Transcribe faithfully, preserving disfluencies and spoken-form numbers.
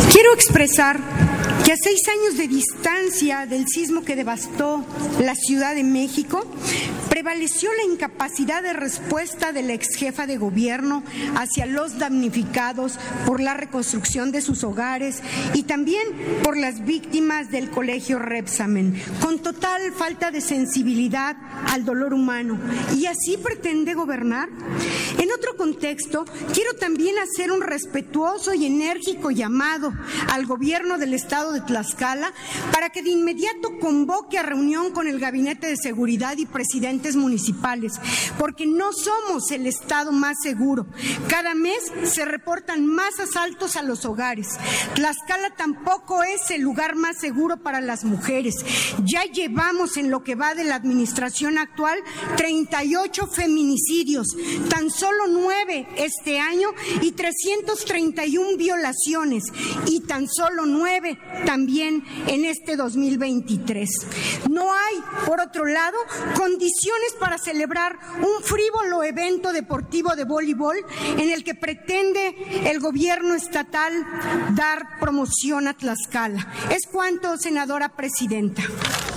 Quiero expresar que a seis años de distancia del sismo que devastó la Ciudad de México, prevaleció la incapacidad de respuesta de la exjefa de gobierno hacia los damnificados por la reconstrucción de sus hogares y también por las víctimas del Colegio Rebsamen, con total falta de sensibilidad al dolor humano. ¿Y así pretende gobernar? En otro contexto, quiero también hacer un respetuoso y enérgico llamado al gobierno del estado de Tlaxcala para que de inmediato convoque a reunión con el Gabinete de Seguridad y presidentes municipales, porque no somos el estado más seguro. Cada mes se reportan más asaltos a los hogares. Tlaxcala tampoco es el lugar más seguro para las mujeres. Ya llevamos en lo que va de la administración actual treinta y ocho feminicidios, tan solo nueve este año y trescientas treinta y una violaciones, y tan solo nueve también en este dos mil veintitrés. No hay, por otro lado, condiciones para celebrar un frívolo evento deportivo de voleibol en el que pretende el gobierno estatal dar promoción a Tlaxcala. Es cuanto, senadora presidenta.